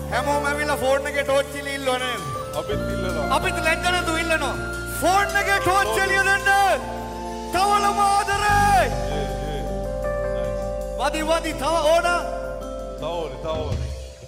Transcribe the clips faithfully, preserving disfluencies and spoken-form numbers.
හැමෝම ඇවිල්ලා ෆෝන් එකේ ටෝච් එළිය ඉල්ලවනේ. අපිත් ඉල්ලනවා. අපිත් ලැජ්ජ නැතුව ඉල්ලනවා. ෆෝන් එකේ ටෝච් එළිය දෙන්න. තවලම ආදරේ. වදි වදි තව ඕන. තව ඕනේ තව ඕනේ.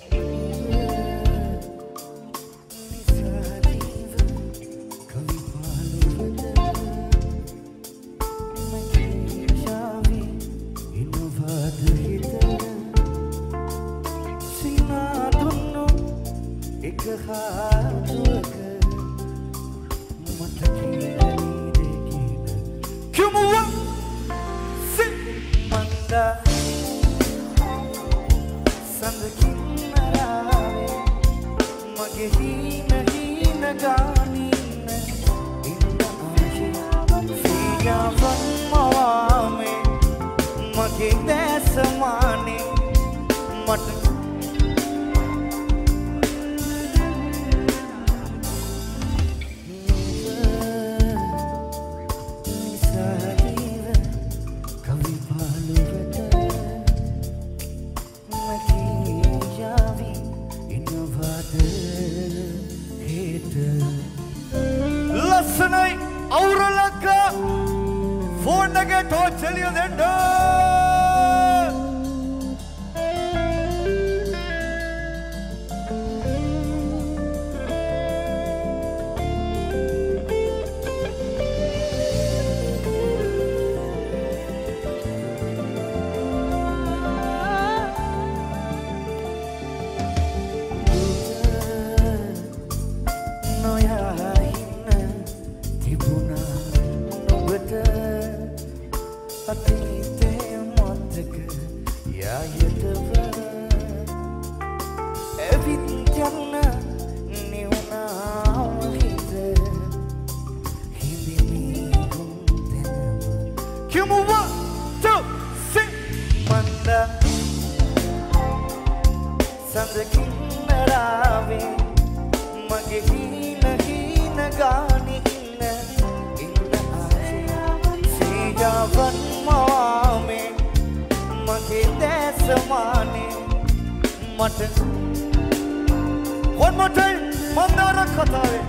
One more time, Mandara Katave.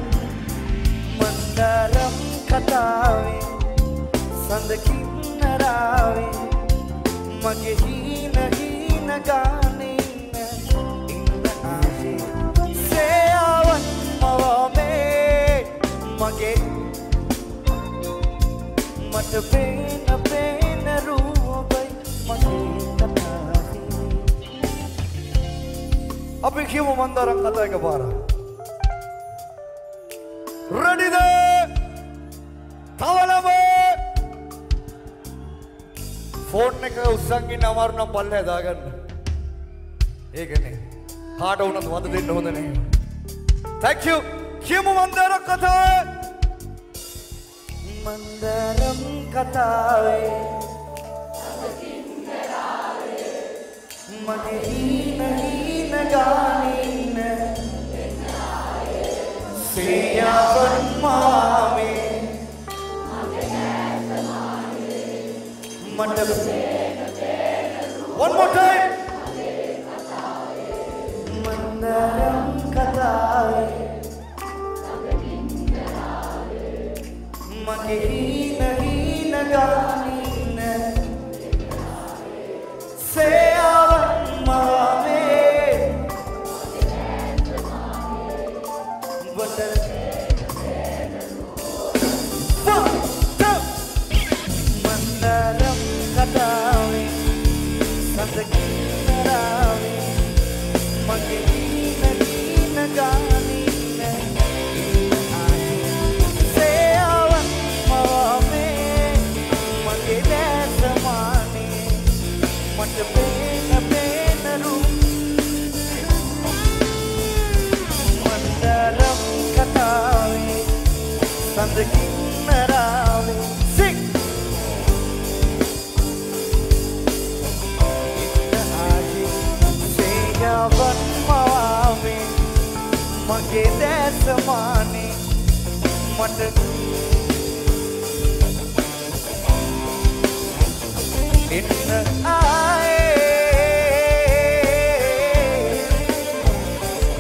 Mandaram Katave, Sandakinarave, Magehina Hina Gane, Inna Aje, Seavan Mawame, Mage, Matapena Pena Rubai, Mageta. අපි කියමු මන්දාරම් කතා එකපාර. රෙඩිද? තවලම ෆෝන් එක උස්සන් ඉන්න අමාරු නම් පල්ලෙහා දාගන්න. ඒකනේ. කාට වුණත් වද දෙන්න හොඳ නැහැ. Thank you. කියමු මන්දාරම් කතාව. මන්දාරම් කතාවේ මගේ හීන හීන ගානින්න සියාවන් මාමේ මට one more time මන්දාරම් කතාවේ මගේ හීන හීන ගානින්න සියාවන් Mandaram Katave, Sandakinarave, Magehina Hina Ganina, Seavan Mawame, Magedasamane, Matapena Pena Ru. Mandaram Katave, Sandakinarave, sing. Seavan Mawame, Magedasamane, Mata. In the eye,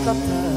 kata